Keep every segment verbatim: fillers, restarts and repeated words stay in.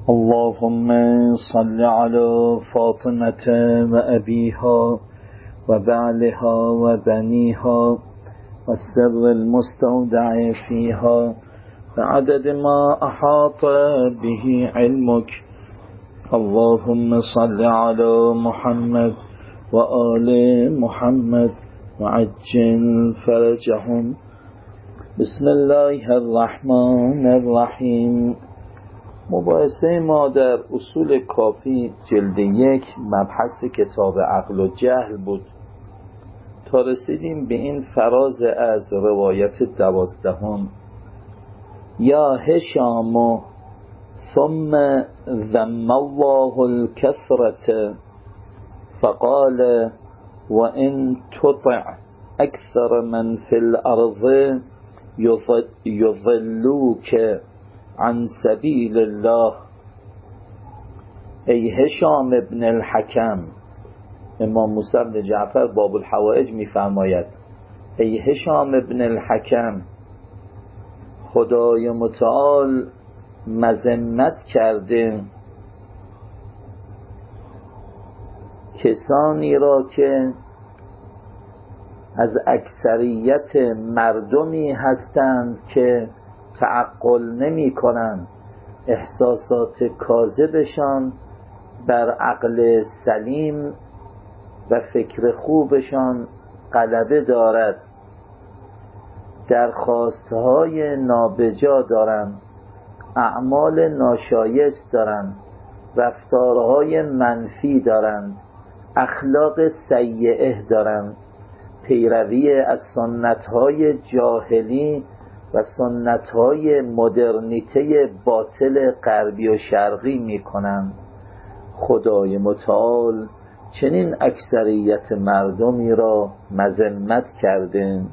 اللهم صل على فاطمة وأبيها وبعلها وبنيها والسر المستودع فيها بعدد ما أحاط به علمك. اللهم صل على محمد وآل محمد وعجل فرجهم. بسم الله الرحمن الرحیم. مباحثه ما در اصول کافی جلد یک مبحث کتاب عقل و جهل بود تا رسیدیم به این فراز از روایت دوازدهم. یا هشام ثم ذم الله الكثرة فقال وإن تطع أكثر من في الأرض يضلوك عن سبیل الله. ای هشام ابن الحکم، امام موسی بن جعفر باب الحوائج می فرماید ای هشام ابن الحکم، خدای متعال مذمت کرده کسانی را که از اکثریت مردمی هستند که تعقل نمی کنند، احساسات کاذبشان بر عقل سلیم و فکر خوبشان غلبه دارد، درخواستهای نابجا دارند، اعمال ناشایست دارند، رفتارهای منفی دارند، اخلاق سیئه دارند، پیروی از سنتهای جاهلی و سنتهای مدرنیته باطل غربی و شرقی می کنند. خدای متعال چنین اکثریت مردمی را مذمت کرده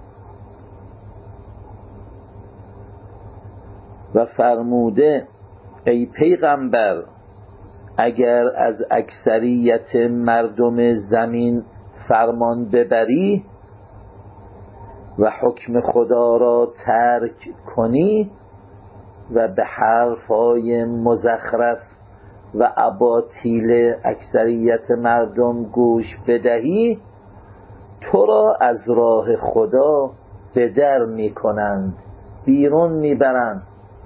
و فرموده ای پیغمبر، اگر از اکثریت مردم زمین فرمان ببری و حکم خدا را ترک کنی و به حرفهای مزخرف و اباطیل اکثریت مردم گوش بدهی، تو را از راه خدا به در می کنند، بیرون می برند.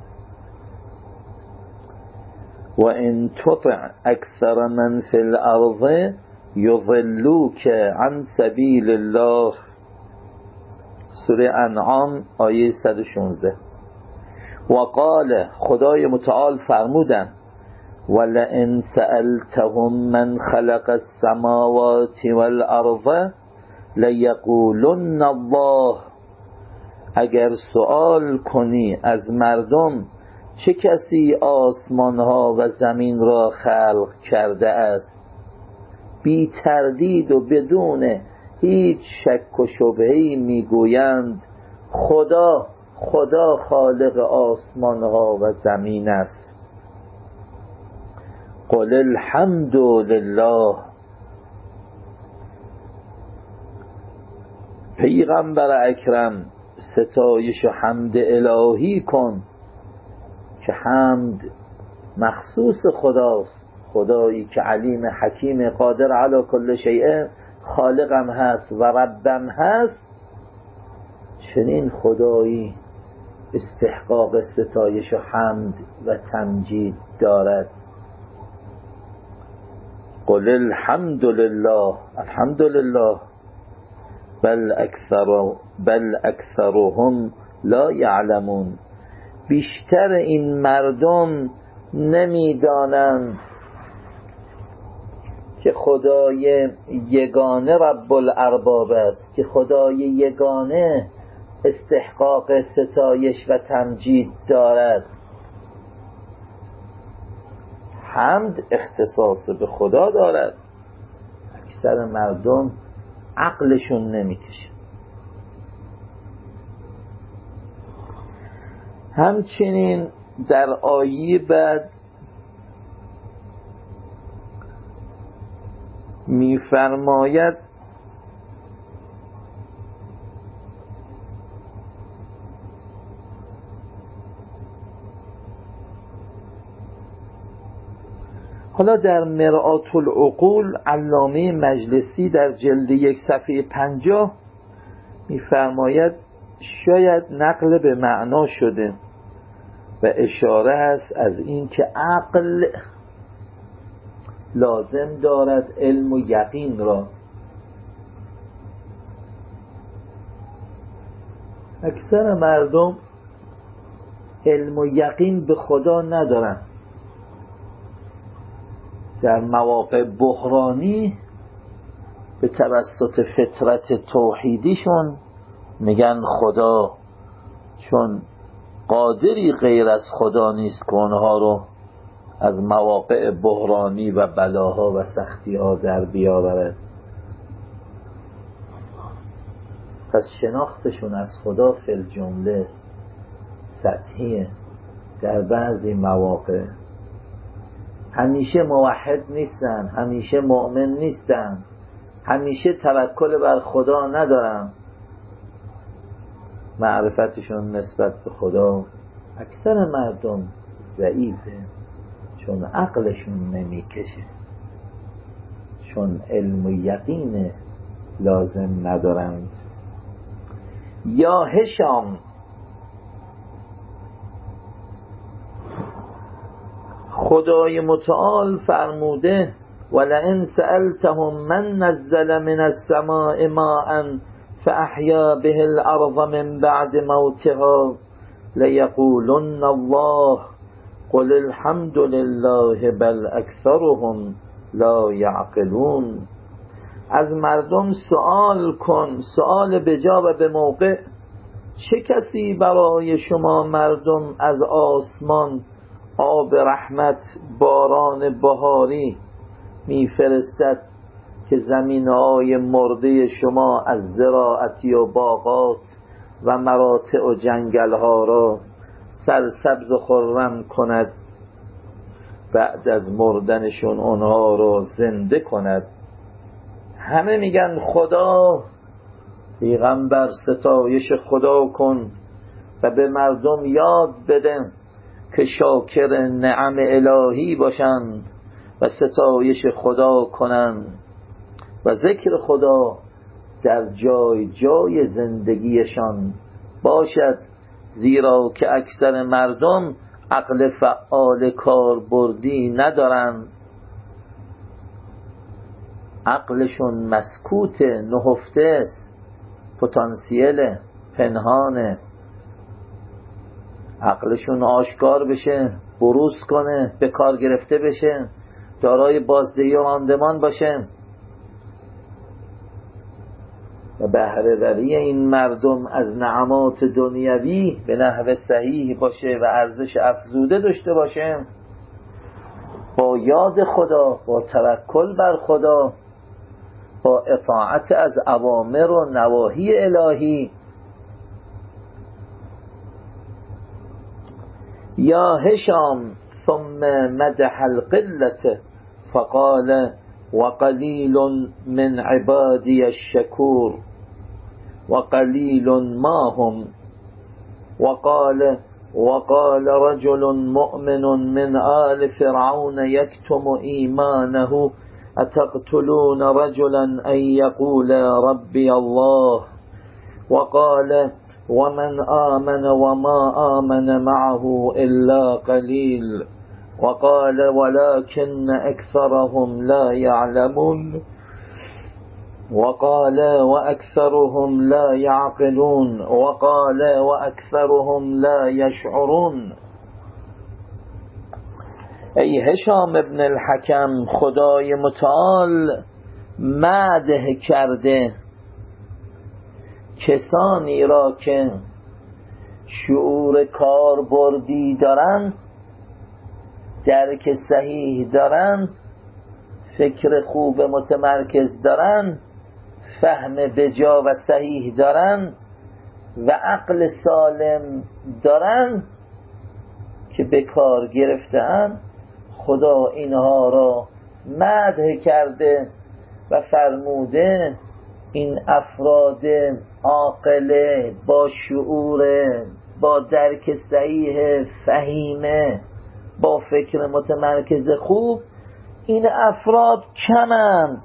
و ان تطع اکثر من فی الارض یضلوک عن سبیل الله. سوره انعام آیه صد و شانزده. و قال، خدای متعال فرمودن ولئن سألتهم من خلق السماوات والارض لیقولن الله. اگر سؤال کنی از مردم چه کسی آسمانها و زمین را خلق کرده است، بی تردید و بدون هیچ شک و شبهه‌ای میگویند خدا خدا خالق آسمانها و زمین است. قل الحمد لله. پیغمبر اکرم، ستایش و حمد الهی کن که حمد مخصوص خداست، خدایی که علیم حکیم قادر علی کل شیء، خالقم هست و ربم هست. چنین خدایی استحقاق ستایش و حمد و تمجید دارد. قل الحمد لله. الحمد لله. بل اکثر بل اکثرهم لا یعلمون. بیشتر این مردم نمیدانند که خدای یگانه رب الارباب است، که خدای یگانه استحقاق ستایش و تمجید دارد. حمد اختصاص به خدا دارد، اکثر مردم عقلشون نمیکشه. همچنین در آیه بعد می‌فرماید حالا در مرآت العقول علامه مجلسی در جلد یک صفحه پنجاه می‌فرماید شاید نقل به معنا شده و اشاره است از این که عقل لازم دارد علم و یقین را. اکثر مردم علم و یقین به خدا ندارن. در مواقع بحرانی به توسط فطرت توحیدیشون میگن خدا، چون قادری غیر از خدا نیست که اونها رو از مواقع بحرانی و بلاها و سختی‌ها در بیاورد. پس شناختشون از خدا فی الجمله سطحیه. در بعضی مواقع همیشه موحد نیستن، همیشه مؤمن نیستن، همیشه توکل بر خدا ندارن. معرفتشون نسبت به خدا اکثر مردم ضعیفه، چون عقلشون نمیکشه، چون علم و یقین لازم ندارند. یا هشام، خدای متعال فرموده ولئن سألتهم من نزل من السماء ماء فأحیا به الارض من بعد موتها لیقولن الله قل الحمد لله بل اکثرهم لا یعقلون. از مردم سؤال کن، سؤال بجا و به موقع، چه کسی برای شما مردم از آسمان آب رحمت، باران بهاری میفرستد که زمینهای مرده شما از زراعتی و باغات و مراتع و جنگلها را سرسبز و خرم کند، بعد از مردنشون اونها را زنده کند. همه میگن خدا. پیغمبر ستایش خدا کن و به مردم یاد بده که شاکر نعم الهی باشند و ستایش خدا کنند و ذکر خدا در جای جای زندگیشان باشد، زیرا که اکثر مردم عقل فعال کاربردی ندارند. عقلشون مسکوت، نهفته است، پتانسیل پنهانه. عقلشون آشکار بشه، بروز کنه، به کار گرفته بشه، دارای بازدهی و راندمان باشه و بهره وری این مردم از نعمات دنیوی به نحو صحیح باشه و ارزش افزوده داشته باشه، با یاد خدا، با توکل بر خدا، با اطاعت از اوامر و نواهی الهی. یا هشام ثم مدح القلة فقال وقلیل من عبادی الشکور وقلیل ما هم وقال وقال رجل مؤمن من آل فرعون يكتم إيمانه أتقتلون رجلا أن يقول ربي الله وقال ومن آمن وما آمن معه إلا قليل وقال ولكن أكثرهم لا يعلمون وقال وأكثرهم لا يعقلون وقال وأكثرهم لا يشعرون. ای هشام ابن الحکم، خدای متعال مدح کرده کسانی را که شعور کاربردی دارن، درک صحیح دارن، فکر خوب متمرکز دارن، فهم بجا و صحیح دارن و عقل سالم دارن که به کار گرفتن. خدا اینها را مدح کرده و فرموده این افراد عاقله، با شعور، با درک صحیح، فهیمه، با فکر متمرکز خوب این افراد کمند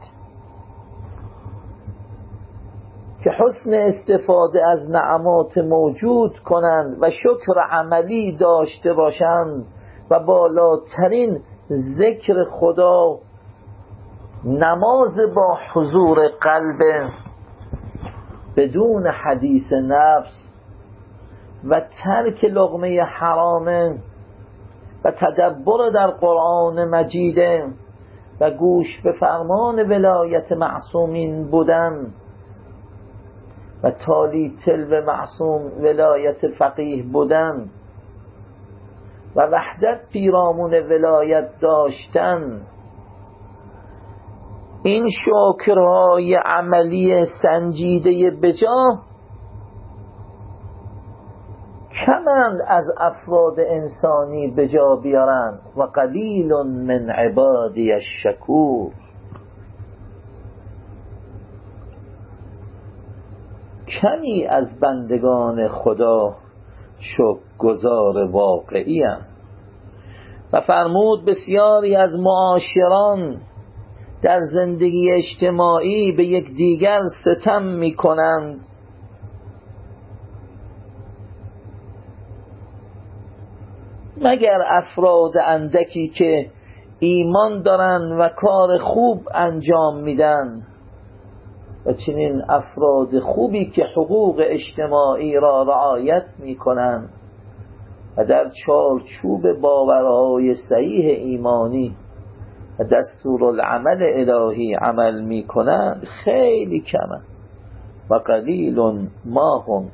که حسن استفاده از نعمات موجود کنند و شکر عملی داشته باشند و بالاترین ذکر خدا، نماز با حضور قلب بدون حدیث نفس و ترک لقمه حرام و تدبر در قرآن مجید و گوش به فرمان ولایت معصومین بودن و تالی تلو معصوم ولایت فقیه بودن و وحدت پیرامون ولایت داشتن، این شکرهای عملی سنجیده بجا کمند از افراد انسانی بجا بیارن و قلیل من عبادی الشکور. کمی از بندگان خدا شکرگزار واقعی هم. و فرمود بسیاری از معاشران در زندگی اجتماعی به یک دیگر ستم می کنند مگر افراد اندکی که ایمان دارن و کار خوب انجام میدن و چنین افراد خوبی که حقوق اجتماعی را رعایت میکنن و در چارچوب باورهای صحیح ایمانی و دستورالعمل الهی عمل میکنن خیلی کمه و قلیل ما هم.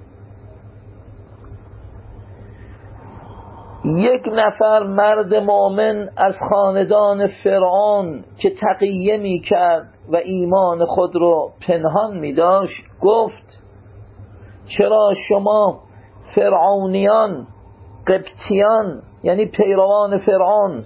یک نفر مرد مؤمن از خاندان فرعون که تقیه می کرد و ایمان خود رو پنهان می داشت گفت چرا شما فرعونیان، قبطیان یعنی پیروان فرعون،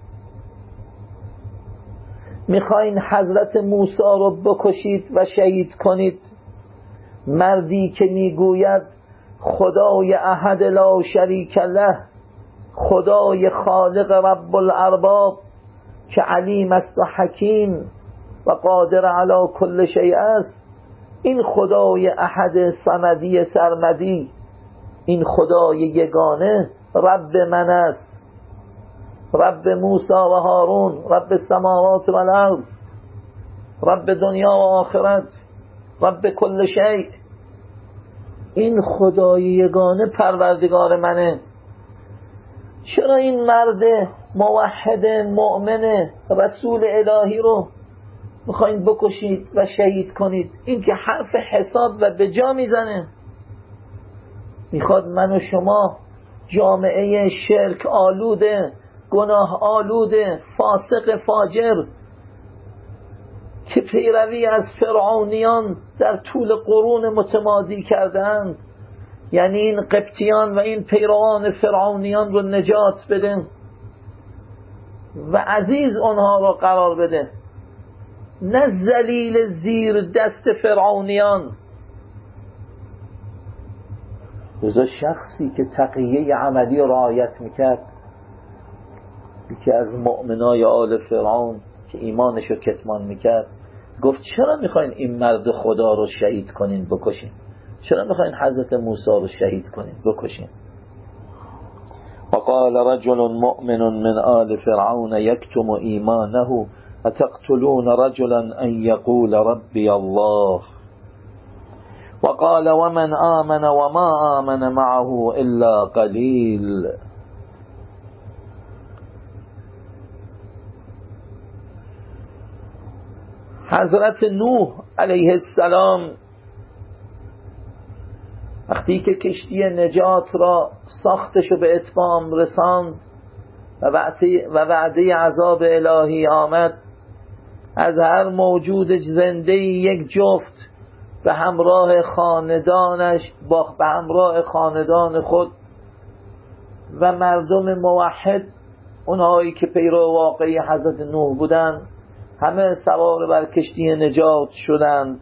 میخواین حضرت موسی رو بکشید و شهید کنید؟ مردی که میگوید خدای احد لا شریک له، خدای خالق رب الارباب که علیم است و حکیم و قادر علی کل شیء است، این خدای احد صمدی سرمدی، این خدای یگانه رب من است، رب موسی و هارون، رب السماوات و الارض، رب دنیا و آخرت، رب کل شیء، این خدای یگانه پروردگار منه. چرا این مرد موحد مؤمن رسول الهی رو میخواین بکشید و شهید کنید؟ این که حرف حساب و به جا میزنه، میخواد من و شما جامعه شرک آلوده، گناه آلوده، فاسق فاجر که پیروی از فرعونیان در طول قرون متمادی کردند، یعنی این قبطیان و این پیروان فرعونیان رو نجات بده و عزیز آنها رو قرار بده، نه ذلیل زیر دست فرعونیان. روزا شخصی که تقیه عملی رعایت میکرد، یکی از مؤمنای آل فرعون که ایمانشو کتمان میکرد، گفت چرا میخواین این مرد خدا رو شهید کنین بکشین؟ چرا میخواین حضرت موسی رو شهید کنین بکشین؟ وقال رجل مؤمن من آل فرعون يكتم ایمانه اتقتلون رجلا ان يقول ربي الله وقال ومن آمن وما آمن معه الا قليل. حضرت نوح علیه السلام وقتی که کشتی نجات را ساختش و به اتمام رساند و وعده, و وعده عذاب الهی آمد، از هر موجود زنده یک جفت به همراه خاندانش، با به همراه خاندان خود و مردم موحد، اونهایی که پیرو واقعی حضرت نوح بودند، همه سوار بر کشتی نجات شدند.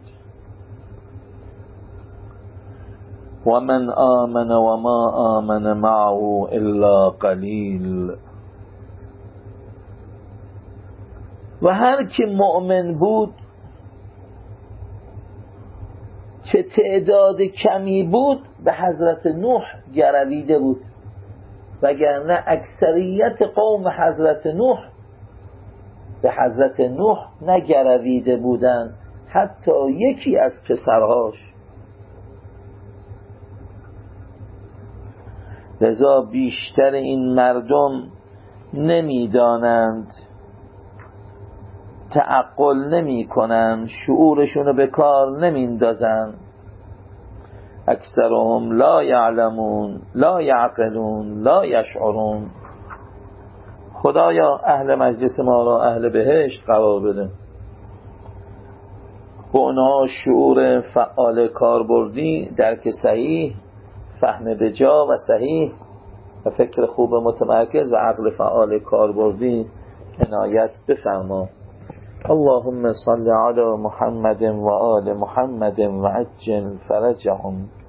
و من آمن و ما آمن معه الا قلیل. و هر که مؤمن بود چه تعداد کمی بود به حضرت نوح گرویده بود، وگرنه اکثریت قوم حضرت نوح به حضرت نوح نگرویده بودند، حتی یکی از پسرهاش. لذا بیشتر این مردم نمیدانند، تعقل نمی کنند، شعورشونو به کار نمیندازند. اکثرهم لا یعلمون لا یعقلون لا یشعرون. خدایا اهل مجلس ما را اهل بهشت قرار بده، با اونها شعور فعال کاربردی، درک صحیح، فهم بجا و صحیح و فکر خوب متمرکز و عقل فعال کاربردی عنایت بفرما. اللهم صل علی محمد و آل محمد و عجل فرجهم.